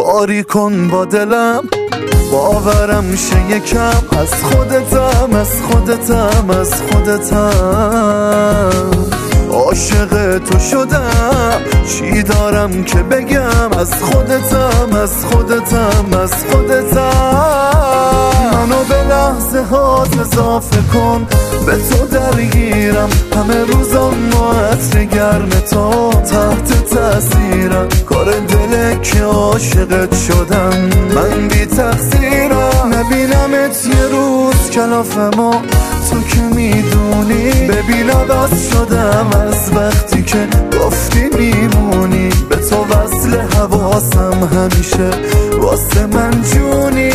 کاری کن با دلم، باورم شه یکم. از خودتم از خودتم از خودتم، عاشق تو شدم، چی دارم که بگم. از خودتم از خودتم از خودتم. منو به لحظه هات اضافه کن، به تو درگیرم، همه روزم با عطر گرم تو تحت تاثیرم. کار دله که عاشقت شدم، من بی تقصیرم. نبینمت یه روز کلافمو، تو که میدونی. ببین عوض شدم از وقتی که گفتی میمونی. به تو وصل حواسم همیشه واسه من جونی.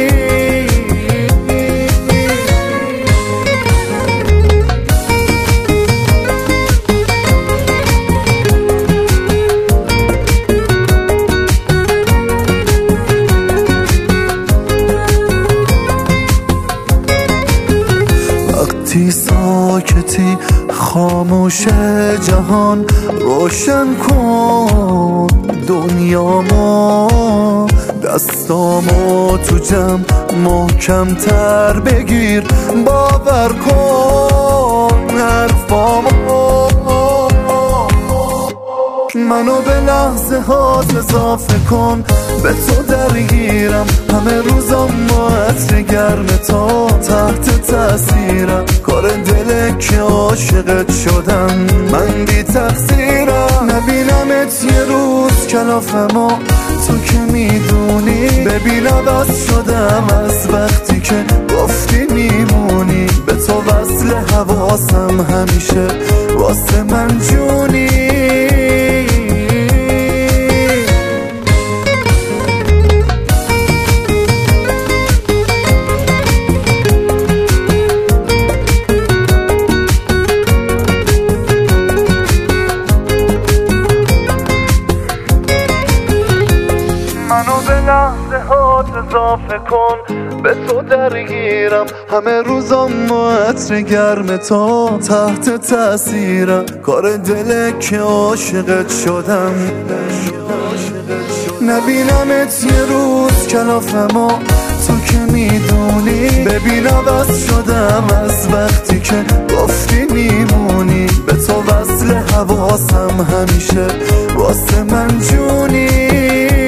وقتی ساکتی خاموش جهان، روشن کن دنیامو. دستامو تو جمع محکم تر بگیر، باور کن حرفامو. منو به لحظه هات اضافه کن، به تو درگیرم، همه روزم با عطر گرم تو تحت تاثیرم. کار دله که عاشقت شدم، من بی تقصیرم. نبینمت یه روز کلافمو، تو که میدونی. ببین عوض شدم از وقتی که گفتی میمونی. به تو وصل حواسم همیشه واسه من جونی. منو به لحظه هات اضافه کن، به تو درگیرم، همه روزم با عطر گرم تو تحت تاثیرم. کار دله که عاشقت شدم، نبینمت یه روز کلافمو، تو که میدونی. ببین عوض شدم از وقتی که گفتی میمونی. به تو وصل حواسم همیشه واسه من جونی.